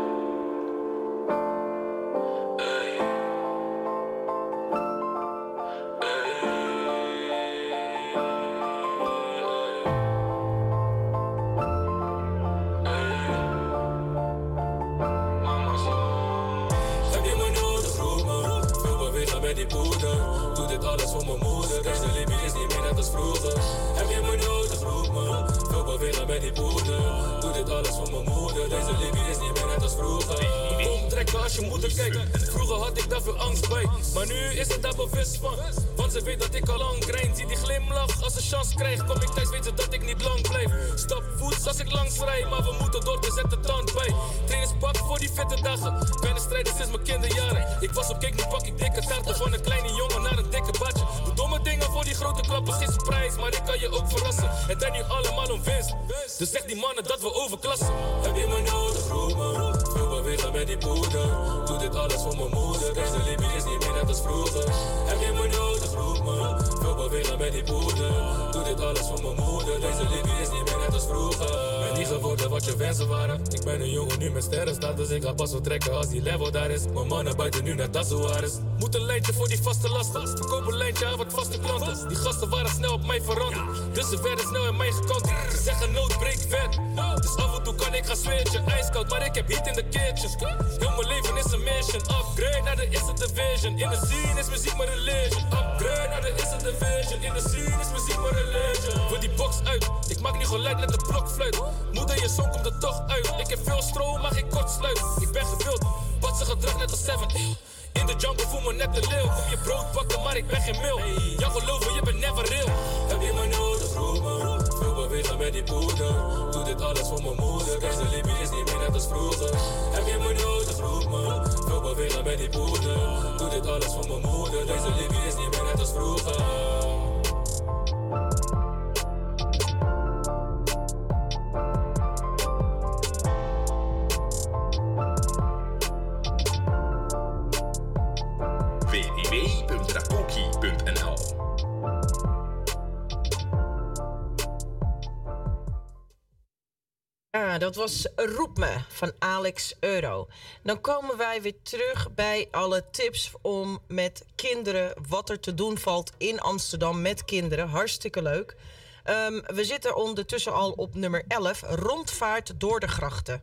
Doe dit alles voor mijn moeder. Deze liefde is niet meer net als vroeger. Heb je me nodig, roep me. Veel bewegen met die poeder. Doe dit alles voor mijn moeder. Deze liefde is niet meer net als vroeger. Kom trekken als je moeder kijkt. Vroeger had ik daar veel angst bij. Maar nu is het daar bewust van. Want ze weet dat ik al lang grind. Zie die glimlach als ze chance krijg. Kom ik thuis weten dat ik niet lang blijf. Stap voets als ik langs rij. Maar we moeten door, dus zet de tand bij. Trainingspak voor die vette dagen. Ben een strijder sinds mijn kinderjaren. Ik was op cake, nu pak ik dikke taarten. Van een kleine jongen naar een dikke badje. Doe domme dingen voor die grote klappen. Geen surprise, maar ik kan je ook verrassen. Het draait nu allemaal om winst. Dus zeg die mannen dat we overklassen. Heb je me nodig, roep me. Veel bewegen met die poeder. Doe dit alles voor mijn moeder. Deze liefde is niet meer net als vroeger. Heb je me nodig, roep me. Veel bewegen met die poeder. Doe dit alles voor mijn moeder. Deze liefde is niet meer net als vroeger. Ben niet geworden wat je wensen waren. Ik ben een jongen nu met sterrenstaat. Dus ik ga pas wel trekken als die level daar is. Mijn mannen buiten nu net Tassoaris. Moet een lijntje voor die vaste lasten. Koop een lijntje aan wat vaste klanten. Die gasten waren snel op mij veranderd. Dus ze werden snel in mij gekant. Ze zeggen nood breekt vet. Dus af en toe kan ik gaan switchen. Ijskoud, maar ik heb heat in de kitchen. Heel mijn leven is een mission. Upgrade naar de eerste division. In de scene is muziek mijn religion. Upgrade naar de eerste division. In de scene is muziek mijn religion. Wil die box uit. Ik maak nu gelijk met de blokfluit. Moeder, je zoon komt er toch uit. Ik heb veel stroom, maar geen kortsluit. Ik ben gewild. Wat ze gedrag net als Seven. In de jungle voel me net de leeuw. Kom je brood pakken, maar ik ben geen mil. Ja, geloven, je bent never real. Heb je me nodig, roep me. Veel bewegen met die poeder. Doe dit alles voor mijn moeder. Deze liefde is niet meer net als vroeger. Heb je me nodig, roep me. Veel bewegen met die poeder. Doe dit alles voor mijn moeder. Deze liefde is niet meer net als vroeger. Ja, dat was Roep Me van Alex Euro. Dan komen wij weer terug bij alle tips om met kinderen wat er te doen valt in Amsterdam met kinderen. Hartstikke leuk. Um, we zitten ondertussen al op nummer elf, rondvaart door de grachten.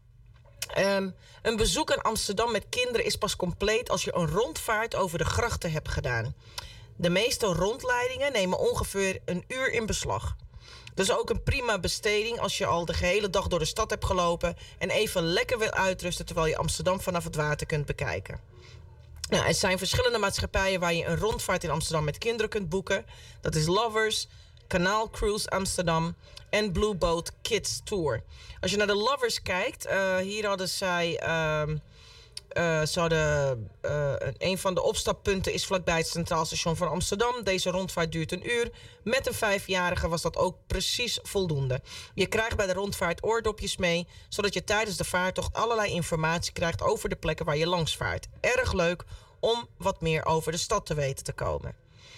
Um, een bezoek aan Amsterdam met kinderen is pas compleet als je een rondvaart over de grachten hebt gedaan. De meeste rondleidingen nemen ongeveer een uur in beslag. Dus ook een prima besteding als je al de gehele dag door de stad hebt gelopen en even lekker wil uitrusten terwijl je Amsterdam vanaf het water kunt bekijken. Nou, er zijn verschillende maatschappijen waar je een rondvaart in Amsterdam met kinderen kunt boeken. Dat is Lovers, Kanaal Cruise Amsterdam en Blue Boat Kids Tour. Als je naar de Lovers kijkt, uh, hier hadden zij... Uh, Uh, ze hadden, uh, een van de opstappunten is vlakbij het Centraal Station van Amsterdam. Deze rondvaart duurt een uur. Met een vijfjarige was dat ook precies voldoende. Je krijgt bij de rondvaart oordopjes mee, zodat je tijdens de vaartocht allerlei informatie krijgt over de plekken waar je langs vaart. Erg leuk om wat meer over de stad te weten te komen.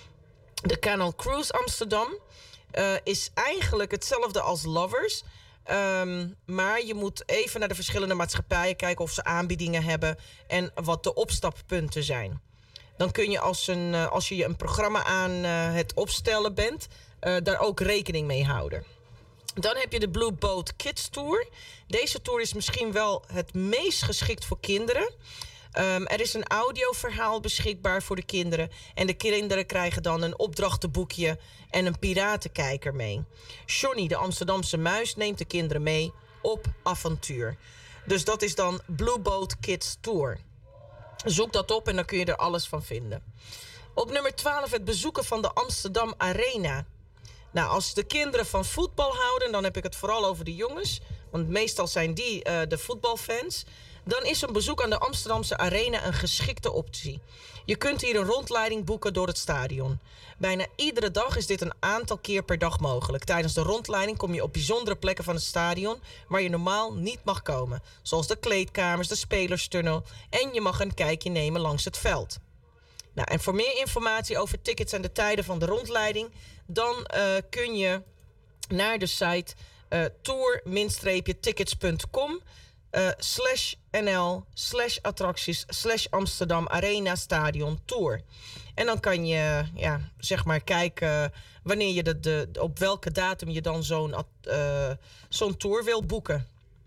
De Canal Cruise Amsterdam uh, is eigenlijk hetzelfde als Lovers. Um, maar je moet even naar de verschillende maatschappijen kijken of ze aanbiedingen hebben en wat de opstappunten zijn. Dan kun je als, een, als je een programma aan uh, het opstellen bent, uh, daar ook rekening mee houden. Dan heb je de Blue Boat Kids Tour. Deze tour is misschien wel het meest geschikt voor kinderen. Um, er is een audioverhaal beschikbaar voor de kinderen. En de kinderen krijgen dan een opdrachtenboekje en een piratenkijker mee. Johnny, de Amsterdamse muis, neemt de kinderen mee op avontuur. Dus dat is dan Blue Boat Kids Tour. Zoek dat op en dan kun je er alles van vinden. Op nummer twaalf het bezoeken van de Amsterdam Arena. Nou, als de kinderen van voetbal houden, dan heb ik het vooral over de jongens. Want meestal zijn die uh, de voetbalfans. Dan is een bezoek aan de Amsterdamse Arena een geschikte optie. Je kunt hier een rondleiding boeken door het stadion. Bijna iedere dag is dit een aantal keer per dag mogelijk. Tijdens de rondleiding kom je op bijzondere plekken van het stadion waar je normaal niet mag komen. Zoals de kleedkamers, de spelerstunnel en je mag een kijkje nemen langs het veld. Nou, en voor meer informatie over tickets en de tijden van de rondleiding, dan uh, kun je naar de site uh, tour-tickets punt com uh, slash nl slash attracties slash Amsterdam Arena Stadion Tour. En dan kan je ja, zeg maar kijken wanneer je de, de, op welke datum je dan zo'n, uh, zo'n tour wil boeken.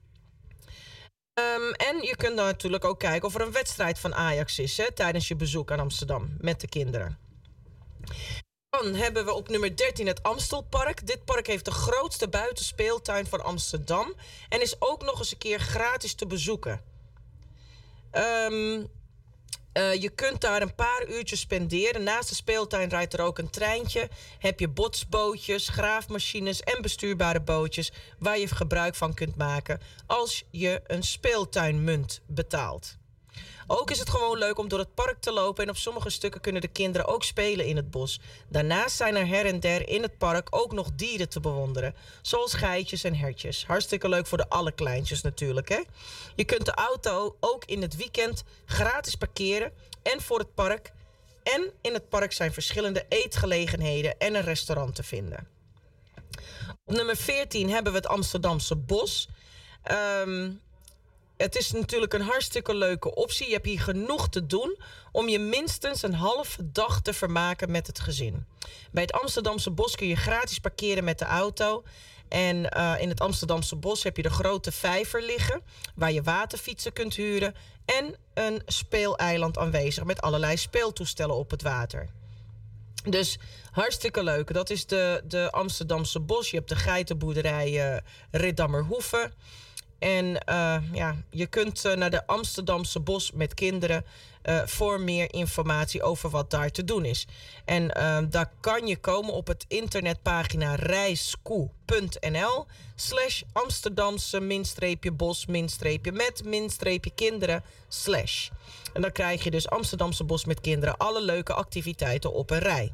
Um, en je kunt dan natuurlijk ook kijken of er een wedstrijd van Ajax is, hè, tijdens je bezoek aan Amsterdam met de kinderen. Dan hebben we op nummer dertien het Amstelpark. Dit park heeft de grootste buitenspeeltuin van Amsterdam en is ook nog eens een keer gratis te bezoeken. Um, uh, je kunt daar een paar uurtjes spenderen. Naast de speeltuin rijdt er ook een treintje. Heb je botsbootjes, graafmachines en bestuurbare bootjes waar je gebruik van kunt maken als je een speeltuinmunt betaalt. Ook is het gewoon leuk om door het park te lopen en op sommige stukken kunnen de kinderen ook spelen in het bos. Daarnaast zijn er her en der in het park ook nog dieren te bewonderen, zoals geitjes en hertjes. Hartstikke leuk voor de allerkleintjes natuurlijk, hè? Je kunt de auto ook in het weekend gratis parkeren en voor het park. En in het park zijn verschillende eetgelegenheden en een restaurant te vinden. Op nummer veertien hebben we het Amsterdamse Bos. Um, Het is natuurlijk een hartstikke leuke optie. Je hebt hier genoeg te doen om je minstens een halve dag te vermaken met het gezin. Bij het Amsterdamse Bos kun je gratis parkeren met de auto. En uh, in het Amsterdamse Bos heb je de grote vijver liggen, waar je waterfietsen kunt huren en een speeleiland aanwezig met allerlei speeltoestellen op het water. Dus hartstikke leuk. Dat is de, de Amsterdamse Bos. Je hebt de geitenboerderij uh, Ridammerhoeve. En uh, ja, je kunt uh, naar de Amsterdamse Bos met kinderen uh, voor meer informatie over wat daar te doen is. En uh, daar kan je komen op het internetpagina reiskoe punt nl slash Amsterdamse minstreepje bos minstreepje met minstreepje kinderen slash. En dan krijg je dus Amsterdamse Bos met kinderen, alle leuke activiteiten op een rij.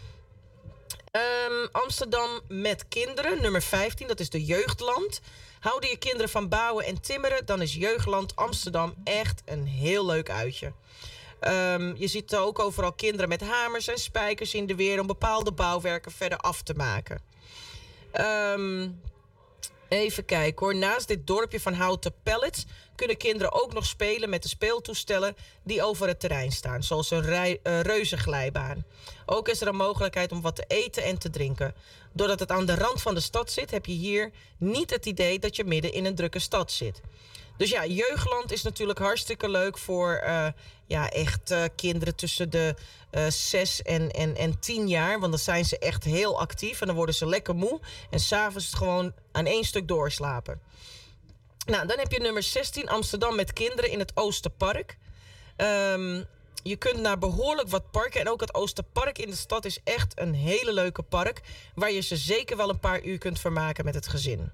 Um, Amsterdam met kinderen, nummer vijftien, dat is de Jeugdland. Houden je kinderen van bouwen en timmeren, dan is Jeugdland Amsterdam echt een heel leuk uitje. Um, je ziet ook overal kinderen met hamers en spijkers in de weer om bepaalde bouwwerken verder af te maken. Um, Even kijken hoor. Naast dit dorpje van houten pallets kunnen kinderen ook nog spelen met de speeltoestellen die over het terrein staan. Zoals een rij, uh, reuzenglijbaan. Ook is er een mogelijkheid om wat te eten en te drinken. Doordat het aan de rand van de stad zit, heb je hier niet het idee dat je midden in een drukke stad zit. Dus ja, Jeugdland is natuurlijk hartstikke leuk voor uh, ja, echt uh, kinderen tussen de uh, zes en, en, en tien jaar. Want dan zijn ze echt heel actief en dan worden ze lekker moe. En s'avonds het gewoon aan één stuk doorslapen. Nou, dan heb je nummer zestien, Amsterdam met kinderen in het Oosterpark. Um, je kunt naar behoorlijk wat parken. En ook het Oosterpark in de stad is echt een hele leuke park. Waar je ze zeker wel een paar uur kunt vermaken met het gezin.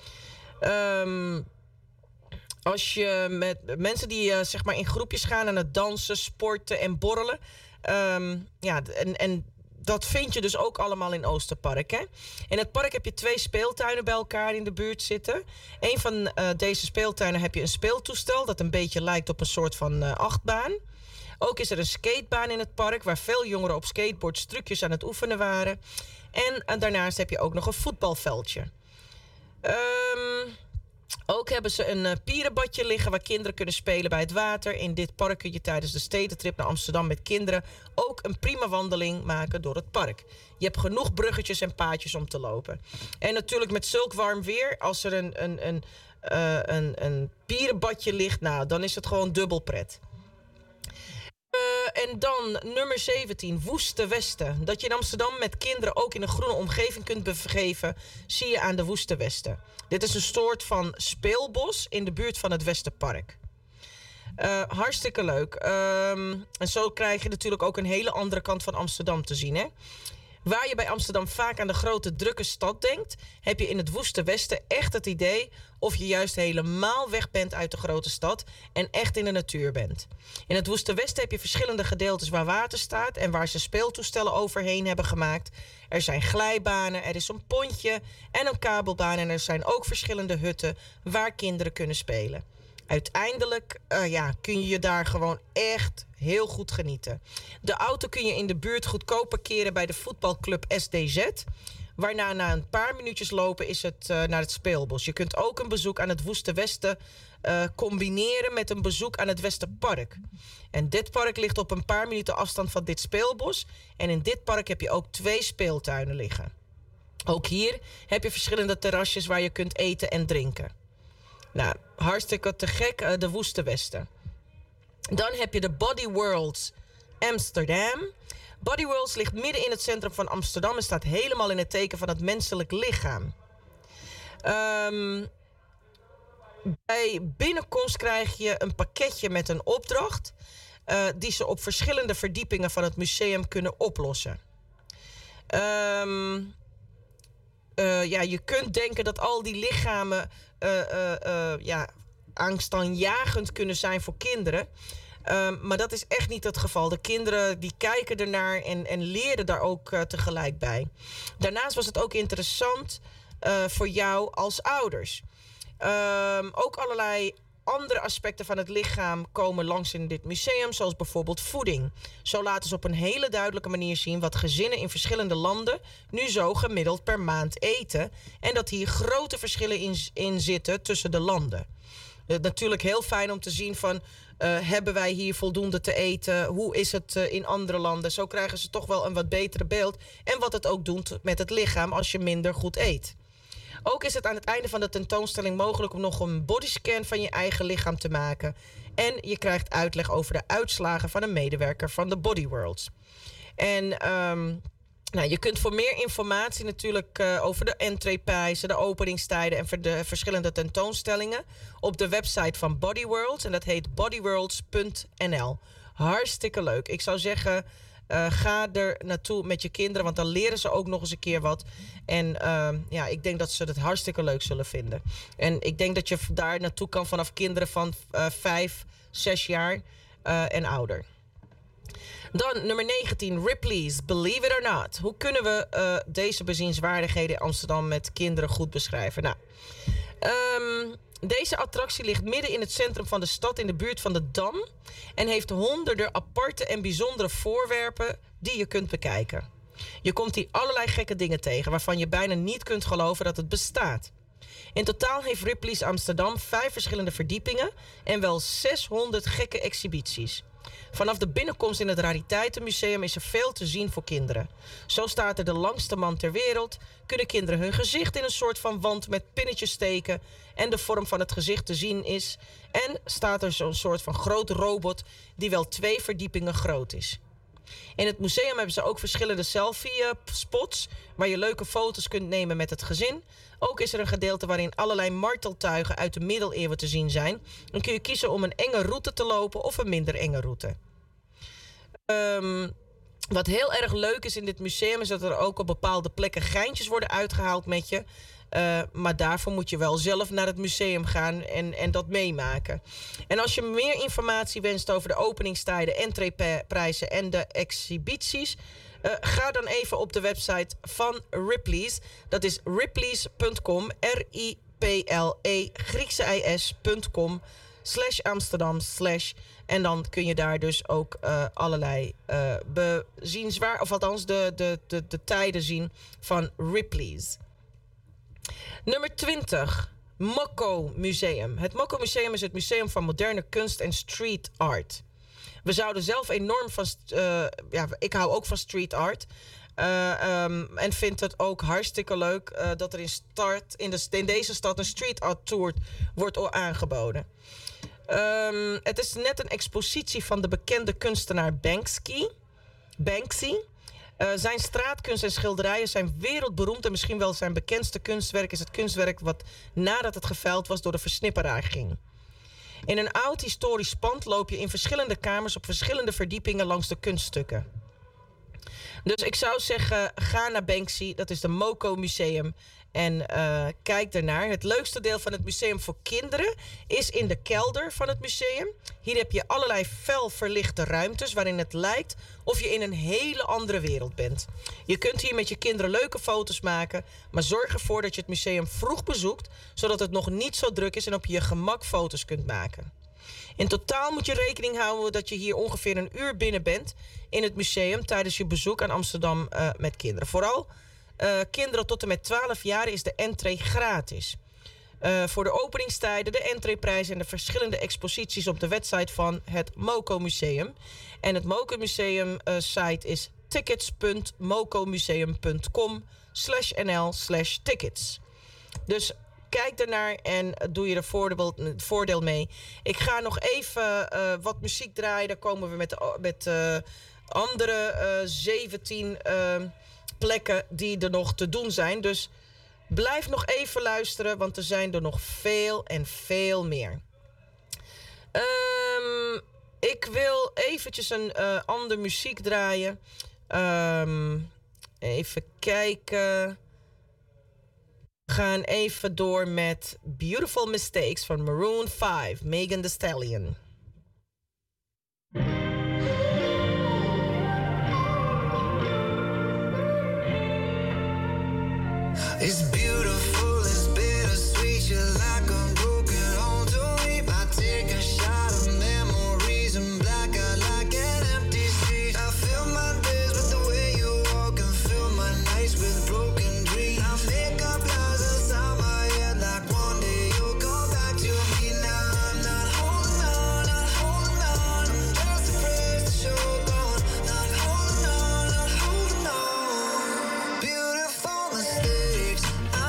Um, Als je met mensen die uh, zeg maar in groepjes gaan aan het dansen, sporten en borrelen. Um, ja, en, en dat vind je dus ook allemaal in Oosterpark. Hè? In het park heb je twee speeltuinen bij elkaar in de buurt zitten. Een van uh, deze speeltuinen heb je een speeltoestel dat een beetje lijkt op een soort van uh, achtbaan. Ook is er een skatebaan in het park waar veel jongeren op skateboards trucjes aan het oefenen waren. En uh, daarnaast heb je ook nog een voetbalveldje. Um, Ook hebben ze een uh, pierenbadje liggen waar kinderen kunnen spelen bij het water. In dit park kun je tijdens de stedentrip naar Amsterdam met kinderen ook een prima wandeling maken door het park. Je hebt genoeg bruggetjes en paadjes om te lopen. En natuurlijk met zulk warm weer, als er een, een, een, uh, een, een pierenbadje ligt, nou, dan is het gewoon dubbel pret. Uh, en dan nummer zeventien, Woeste Westen. Dat je in Amsterdam met kinderen ook in een groene omgeving kunt begeven, zie je aan de Woeste Westen. Dit is een soort van speelbos in de buurt van het Westerpark. Uh, hartstikke leuk. Um, en zo krijg je natuurlijk ook een hele andere kant van Amsterdam te zien, hè? Waar je bij Amsterdam vaak aan de grote drukke stad denkt, heb je in het Woeste Westen echt het idee of je juist helemaal weg bent uit de grote stad en echt in de natuur bent. In het Woeste Westen heb je verschillende gedeeltes waar water staat en waar ze speeltoestellen overheen hebben gemaakt. Er zijn glijbanen, er is een pontje en een kabelbaan en er zijn ook verschillende hutten waar kinderen kunnen spelen. Uiteindelijk uh, ja, kun je je daar gewoon echt heel goed genieten. De auto kun je in de buurt goedkoop parkeren bij de voetbalclub S D Z. Waarna na een paar minuutjes lopen is het uh, naar het speelbos. Je kunt ook een bezoek aan het Woeste Westen uh, combineren met een bezoek aan het Westerpark. En dit park ligt op een paar minuten afstand van dit speelbos. En in dit park heb je ook twee speeltuinen liggen. Ook hier heb je verschillende terrasjes waar je kunt eten en drinken. Nou, hartstikke te gek, uh, de Woeste Westen. Dan heb je de Body Worlds Amsterdam. Body Worlds ligt midden in het centrum van Amsterdam en staat helemaal in het teken van het menselijk lichaam. Um, bij binnenkomst krijg je een pakketje met een opdracht uh, die ze op verschillende verdiepingen van het museum kunnen oplossen. Um, uh, ja, je kunt denken dat al die lichamen uh, uh, uh, ja, angstaanjagend kunnen zijn voor kinderen. Um, maar dat is echt niet het geval. De kinderen die kijken ernaar en, en leren daar ook uh, tegelijk bij. Daarnaast was het ook interessant uh, voor jou als ouders. Um, ook allerlei andere aspecten van het lichaam komen langs in dit museum, zoals bijvoorbeeld voeding. Zo laten ze op een hele duidelijke manier zien wat gezinnen in verschillende landen nu zo gemiddeld per maand eten. En dat hier grote verschillen in, in zitten tussen de landen. Uh, natuurlijk heel fijn om te zien van, uh, hebben wij hier voldoende te eten? Hoe is het uh, in andere landen? Zo krijgen ze toch wel een wat betere beeld. En wat het ook doet met het lichaam als je minder goed eet. Ook is het aan het einde van de tentoonstelling mogelijk om nog een bodyscan van je eigen lichaam te maken. En je krijgt uitleg over de uitslagen van een medewerker van de Body Worlds. En um, nou, je kunt voor meer informatie natuurlijk uh, over de entreeprijzen, de openingstijden en de verschillende tentoonstellingen op de website van Body Worlds. En dat heet bodyworlds punt n l. Hartstikke leuk. Ik zou zeggen, Uh, ga er naartoe met je kinderen, want dan leren ze ook nog eens een keer wat. En uh, ja, ik denk dat ze het hartstikke leuk zullen vinden. En ik denk dat je daar naartoe kan vanaf kinderen van uh, vijf, zes jaar uh, en ouder. Dan nummer negentien, Ripley's Believe It or Not. Hoe kunnen we uh, deze bezienswaardigheden in Amsterdam met kinderen goed beschrijven? Nou, um, deze attractie ligt midden in het centrum van de stad in de buurt van de Dam en heeft honderden aparte en bijzondere voorwerpen die je kunt bekijken. Je komt hier allerlei gekke dingen tegen waarvan je bijna niet kunt geloven dat het bestaat. In totaal heeft Ripley's Amsterdam vijf verschillende verdiepingen en wel zeshonderd gekke exhibities. Vanaf de binnenkomst in het Rariteitenmuseum is er veel te zien voor kinderen. Zo staat er de langste man ter wereld, kunnen kinderen hun gezicht in een soort van wand met pinnetjes steken en de vorm van het gezicht te zien is. En staat er zo'n soort van grote robot die wel twee verdiepingen groot is. In het museum hebben ze ook verschillende selfie-spots waar je leuke foto's kunt nemen met het gezin. Ook is er een gedeelte waarin allerlei marteltuigen uit de middeleeuwen te zien zijn. Dan kun je kiezen om een enge route te lopen of een minder enge route. Um, wat heel erg leuk is in dit museum is dat er ook op bepaalde plekken geintjes worden uitgehaald met je. Uh, maar daarvoor moet je wel zelf naar het museum gaan en, en dat meemaken. En als je meer informatie wenst over de openingstijden, entreeprijzen en de exhibities, Uh, ga dan even op de website van Ripley's. Dat is ripley's punt com, R I P L E, Griekse I S punt com, slash Amsterdam, slash. En dan kun je daar dus ook uh, allerlei uh, bezienswaar, of althans de, de, de, de tijden zien van Ripley's. Nummer twintig, Mokko Museum. Het Mokko Museum is het museum van moderne kunst en street art. We zouden zelf enorm van... Uh, ja, ik hou ook van street art. Uh, um, en vind het ook hartstikke leuk uh, dat er in, start, in, de, in deze stad een street art tour wordt aangeboden. Um, het is net een expositie van de bekende kunstenaar Banksy. Banksy. Uh, zijn straatkunst en schilderijen zijn wereldberoemd en misschien wel zijn bekendste kunstwerk is het kunstwerk wat nadat het geveild was door de versnipperaar ging. In een oud historisch pand loop je in verschillende kamers op verschillende verdiepingen langs de kunststukken. Dus ik zou zeggen, ga naar Banksy, dat is de Mokko Museum. En uh, kijk ernaar. Het leukste deel van het museum voor kinderen is in de kelder van het museum. Hier heb je allerlei fel verlichte ruimtes waarin het lijkt of je in een hele andere wereld bent. Je kunt hier met je kinderen leuke foto's maken, maar zorg ervoor dat je het museum vroeg bezoekt, zodat het nog niet zo druk is en op je gemak foto's kunt maken. In totaal moet je rekening houden dat je hier ongeveer een uur binnen bent in het museum tijdens je bezoek aan Amsterdam uh, met kinderen. Vooral uh, kinderen tot en met twaalf jaar is de entree gratis. Uh, voor de openingstijden, de entreeprijzen en de verschillende exposities op de website van het Mokko Museum. En het Mokko Museum uh, site is tickets punt mokkomuseum punt com slash nl slash tickets. Dus kijk ernaar en doe je er voordeel, voordeel mee. Ik ga nog even uh, wat muziek draaien. Dan komen we met, met uh, andere uh, zeventien uh, plekken die er nog te doen zijn. Dus blijf nog even luisteren, want er zijn er nog veel en veel meer. Um, ik wil eventjes een uh, ander muziek draaien. Um, even kijken. We gaan even door met Beautiful Mistakes van Maroon vijf, Megan Thee Stallion. It's beautiful, it's bittersweet, you're like a broken home to me. I take a shot of memories and black out like an empty street. I fill my days with the way you walk and fill my nights with broken dreams. I make up lies inside my head like one day you'll come back to me. Now I'm not holding on, not holding on, I'm just afraid that you're gone. Not holding on, not holding on. Beautiful mistakes. I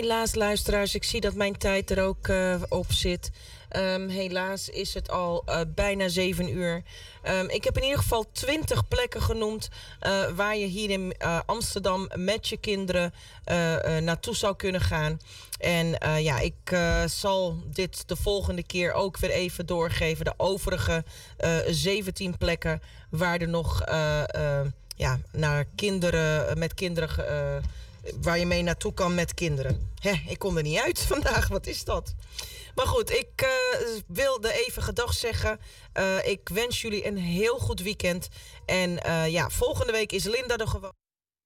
helaas, luisteraars, ik zie dat mijn tijd er ook uh, op zit. Um, helaas is het al uh, bijna zeven uur. Um, ik heb in ieder geval twintig plekken genoemd uh, waar je hier in uh, Amsterdam met je kinderen uh, uh, naartoe zou kunnen gaan. En uh, ja, ik uh, zal dit de volgende keer ook weer even doorgeven. De overige uh, zeventien plekken waar er nog uh, uh, ja, naar kinderen, met kinderen, uh, waar je mee naartoe kan met kinderen. Hè, ik kom er niet uit vandaag, wat is dat? Maar goed, ik uh, wilde even gedag zeggen. Uh, ik wens jullie een heel goed weekend. En uh, ja, volgende week is Linda er gewoon.